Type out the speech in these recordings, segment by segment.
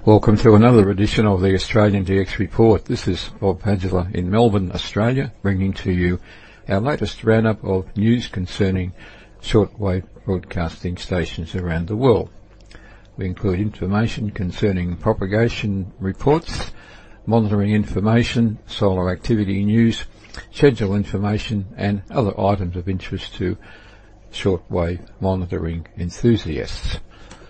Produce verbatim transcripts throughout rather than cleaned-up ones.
Welcome to another edition of the Australian D X Report. This is Bob Padula in Melbourne, Australia, bringing to you our latest roundup of news concerning shortwave broadcasting stations around the world. We include information concerning propagation reports, monitoring information, solar activity news, schedule information and other items of interest to shortwave monitoring enthusiasts.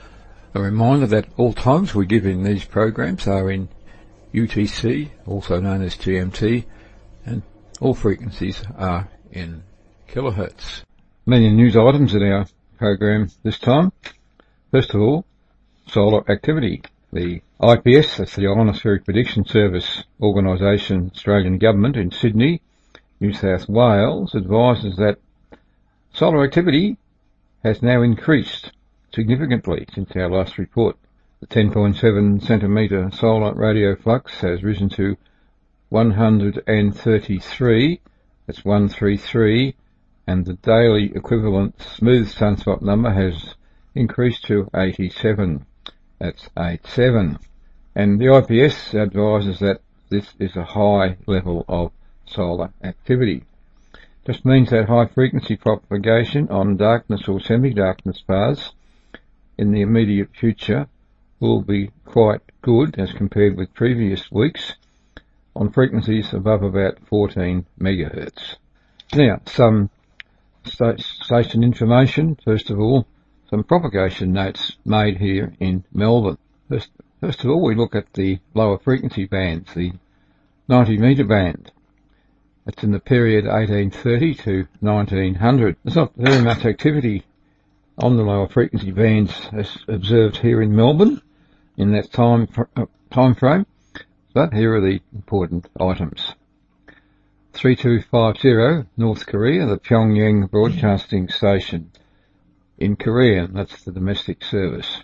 A reminder that all times we give in these programs are in U T C, also known as G M T, and all frequencies are in kilohertz. Many news items in our program this time. First of all, solar activity. The I P S, that's the Ionospheric Prediction Service organisation, Australian Government in Sydney, New South Wales, advises that solar activity has now increased significantly since our last report. The ten point seven centimetre solar radio flux has risen to one hundred thirty-three, that's one thirty-three, and the daily equivalent smooth sunspot number has increased to eighty-seven, that's eighty-seven. And the I P S advises that this is a high level of solar activity. Just means that high frequency propagation on darkness or semi-darkness paths in the immediate future will be quite good as compared with previous weeks on frequencies above about fourteen megahertz. Now, some sta- station information. First of all, some propagation notes made here in Melbourne. First, first of all, we look at the lower frequency bands, the ninety metre band. That's in the period eighteen thirty to nineteen hundred. There's not very much activity on the lower frequency bands as observed here in Melbourne in that time uh, time frame, but here are the important items. three two five zero, North Korea, the Pyongyang Broadcasting Station in Korean, that's the domestic service.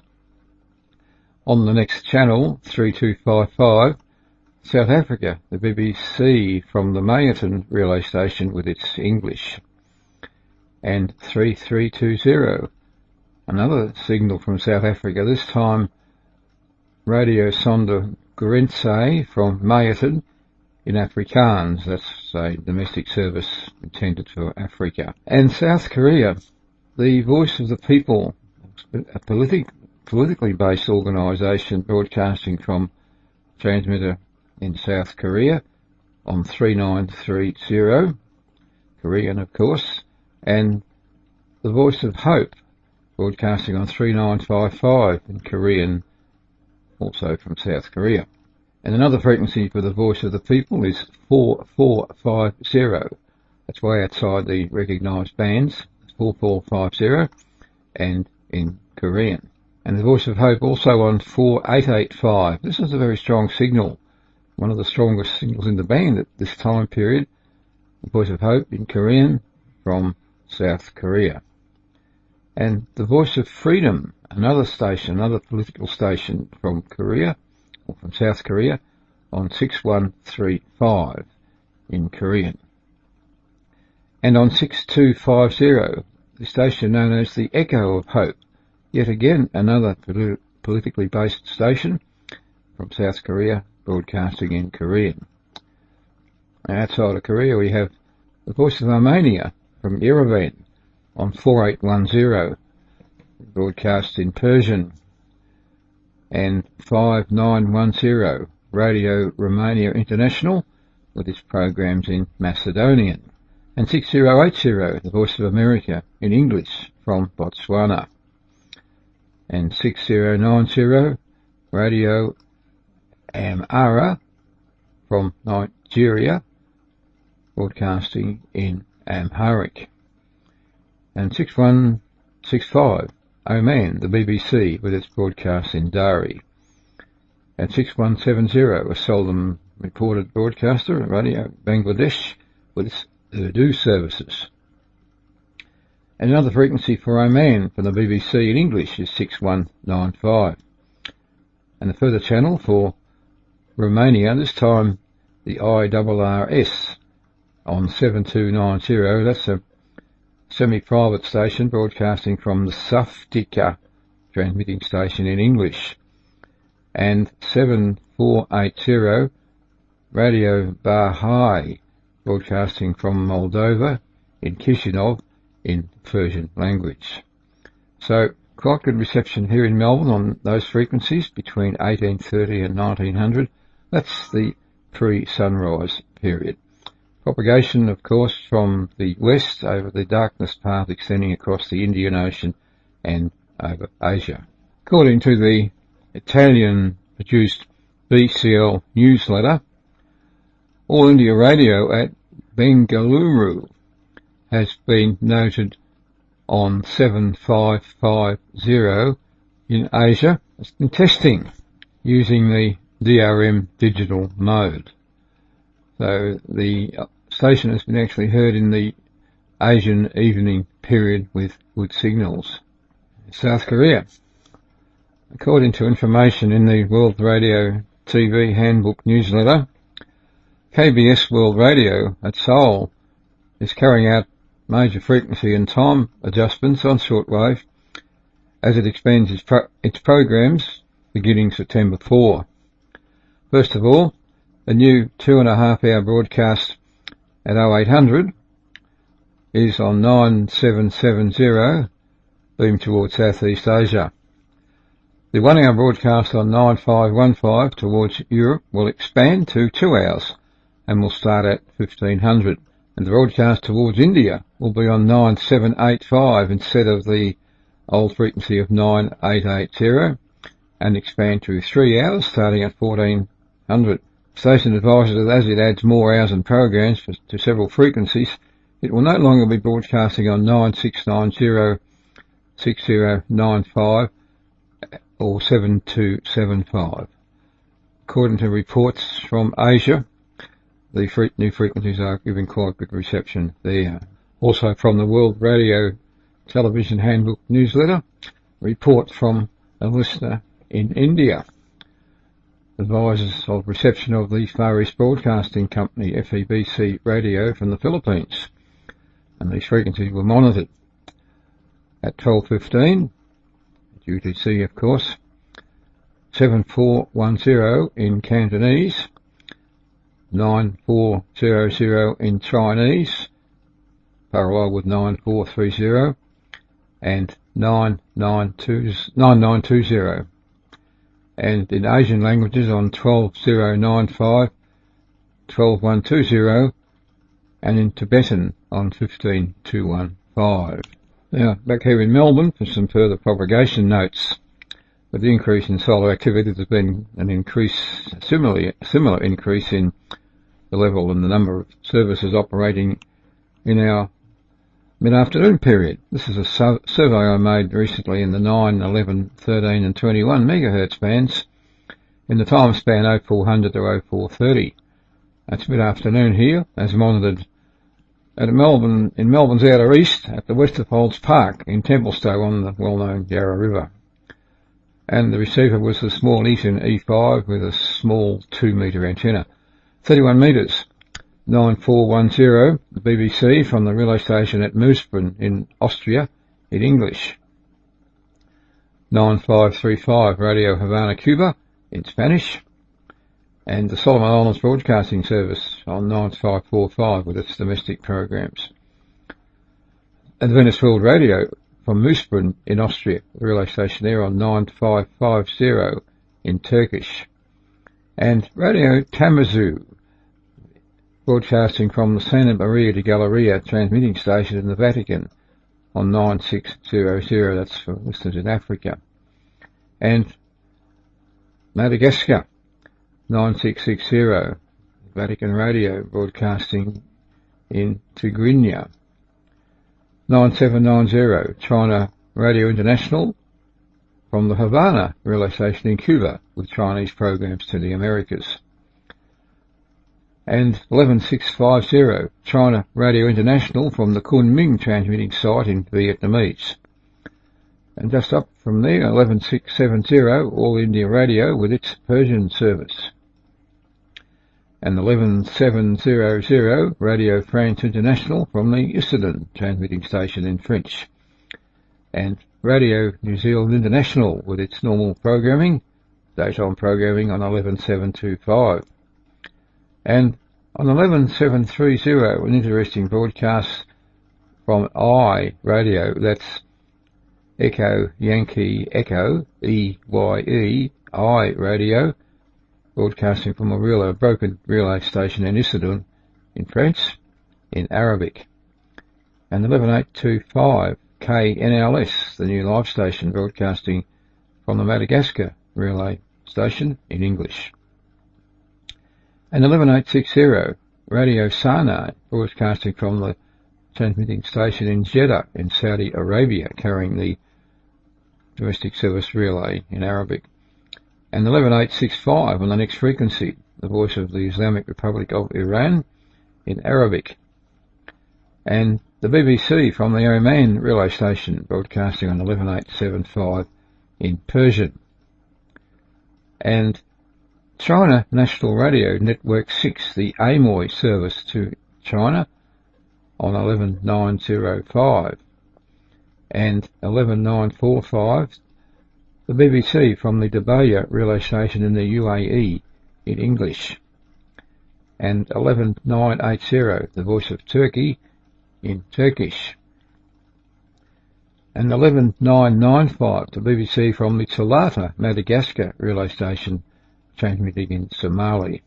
On the next channel, three two five five, South Africa, the B B C from the Mayerton relay station with its English. And three three two zero, another signal from South Africa, this time Radio Sonder Grense from Mayerton in Afrikaans, that's a domestic service intended for Africa. And South Korea, the Voice of the People, a politi- politically based organisation broadcasting from transmitter in South Korea on three nine three zero, Korean of course, and the Voice of Hope, broadcasting on three nine five five in Korean, also from South Korea. And another frequency for the Voice of the People is four four five zero. That's way outside the recognised bands, four four five zero, and in Korean. And the Voice of Hope also on four eight eight five. This is a very strong signal, one of the strongest signals in the band at this time period. The Voice of Hope in Korean from South Korea. And the Voice of Freedom, another station, another political station from Korea, or from South Korea, on six one three five in Korean. And on six two five zero, the station known as the Echo of Hope, yet again another politi- politically based station from South Korea, broadcasting in Korean. And outside of Korea we have the Voice of Armenia from Yerevan on four eight one zero, broadcast in Persian. And five nine one zero, Radio Romania International, with its programs in Macedonian. And six zero eight zero, the Voice of America in English from Botswana. And six zero nine zero, Radio Amhara from Nigeria, broadcasting in Amharic. And six one six five, Oman, the B B C, with its broadcast in Dari. And six one seven zero, a seldom reported broadcaster, Radio Bangladesh, with its Urdu services. And another frequency for Oman from the B B C in English is six one nine five. And a further channel for Romania, this time the I R R S on seven two nine zero, that's a semi-private station broadcasting from the Saftika transmitting station in English. and seven four eight zero Radio Bahai, broadcasting from Moldova in Chisinau in Persian language. So quite good reception here in Melbourne on those frequencies between eighteen thirty and nineteen hundred. That's the pre-sunrise period. Propagation, of course, from the west over the darkness path extending across the Indian Ocean and over Asia. According to the Italian-produced B C L newsletter, All India Radio at Bengaluru has been noted on seven five five zero in Asia. It's been testing using the D R M digital mode. So the station has been actually heard in the Asian evening period with good signals. South Korea. According to information in the World Radio T V Handbook newsletter, K B S World Radio at Seoul is carrying out major frequency and time adjustments on shortwave as it expands its, pro- its programs beginning September fourth. First of all, a new two and a half hour broadcast at oh eight hundred is on nine seven seven zero, beamed towards Southeast Asia. The one hour broadcast on nine five one five towards Europe will expand to two hours and will start at fifteen hundred. And the broadcast towards India will be on nine seven eight five instead of the old frequency of nine eight eight zero and expand to three hours starting at fourteen hundred. The station advises that as it adds more hours and programs for, to several frequencies, it will no longer be broadcasting on nine six nine zero, six zero nine five or seven two seven five. According to reports from Asia, the free, new frequencies are giving quite good reception there. Also from the World Radio Television Handbook newsletter, a report from a listener in India advises of reception of the Far East Broadcasting Company F E B C radio from the Philippines, and these frequencies were monitored at twelve fifteen, U T C of course, seven four one zero in Cantonese, nine four zero zero in Chinese, parallel with nine four three zero, and nine nine two zero. And in Asian languages on twelve zero nine five, twelve one two zero, and in Tibetan on fifteen two one five. Now, back here in Melbourne for some further propagation notes. With the increase in solar activity, there's been an increase, similarly, similar increase in the level and the number of services operating in our mid-afternoon period. This is a su- survey I made recently in the nine, eleven, thirteen and twenty-one megahertz bands in the time span oh four hundred to oh four thirty. That's mid-afternoon here, as monitored at Melbourne, in Melbourne's outer east at the Westerfolds Park in Templestowe on the well-known Yarra River. And the receiver was the small Eaton E five with a small two metre antenna. thirty-one metres. nine four one zero, the B B C from the relay station at Moosbrunn in Austria in English. nine five three five, Radio Havana, Cuba in Spanish. And the Solomon Islands Broadcasting Service on nine five four five with its domestic programs. Adventist World Radio from Moosbrunn in Austria, the relay station there on nine five five zero in Turkish. And Radio Tamazu, broadcasting from the Santa Maria de Galleria transmitting station in the Vatican on nine six zero zero, that's for listeners in Africa. And Madagascar, nine six six zero, Vatican Radio broadcasting in Tigrinya. nine seven nine zero, China Radio International from the Havana relay station in Cuba with Chinese programs to the Americas. And eleven six five zero, China Radio International from the Kunming transmitting site in Vietnamese. And just up from there, eleven six seven zero, All India Radio with its Persian service. And eleven seven hundred, Radio France International from the Essendon transmitting station in French. And Radio New Zealand International with its normal programming daytime programming on eleven seven twenty-five. And on eleven seven thirty, an interesting broadcast from I Radio, that's Echo Yankee Echo, E Y E, I Radio, broadcasting from a relay, a broken relay station in Issoudun in France, in Arabic. And eleven eight twenty-five, K N L S, the new live station, broadcasting from the Madagascar relay station in English. And eleven eight sixty, Radio Sana, broadcasting from the transmitting station in Jeddah in Saudi Arabia, carrying the domestic service relay in Arabic. And eleven eight sixty-five on the next frequency, the voice of the Islamic Republic of Iran in Arabic. And the B B C from the Oman relay station, broadcasting on eleven eight seventy-five in Persian. And China National Radio Network six, the Amoy service to China, on eleven nine oh five. And eleven nine forty-five, the B B C from the Dubai relay station in the U A E in English. And eleven nine eighty, the voice of Turkey in Turkish. And eleven nine ninety-five, the B B C from the Talata, Madagascar relay station, transmitting in Somali.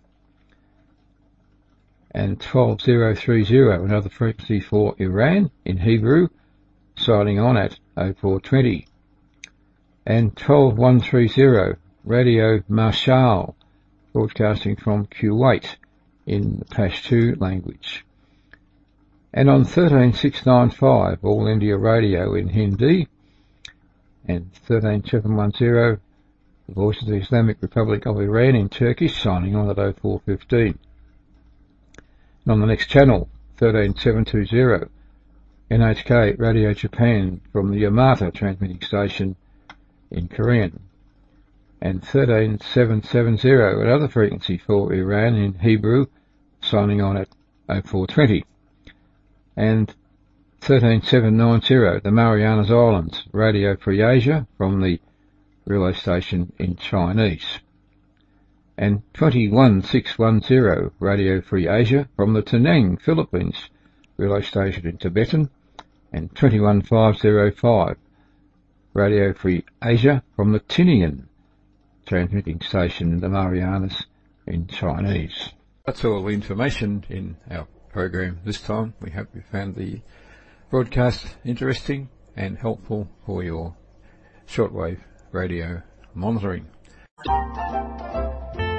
And twelve thousand thirty, another frequency for Iran in Hebrew, signing on at oh four twenty. And twelve one thirty, Radio Marshal, broadcasting from Kuwait in the Pashto language. And on thirteen six ninety-five, All India Radio in Hindi, and thirteen seven ten, the voice of the Islamic Republic of Iran in Turkish, signing on at oh four fifteen. And on the next channel, thirteen seven twenty, N H K Radio Japan from the Yamata transmitting station in Korean. And thirteen seven seventy, another frequency for Iran in Hebrew, signing on at oh four twenty. And thirteen seven ninety, the Marianas Islands Radio Free Asia from the relay station in Chinese. And twenty-one six ten, Radio Free Asia from the Penang, Philippines relay station in Tibetan. And twenty-one five oh five, Radio Free Asia from the Tinian transmitting station in the Marianas in Chinese. That's all the information in our program this time. We hope you found the broadcast interesting and helpful for your shortwave radio monitoring.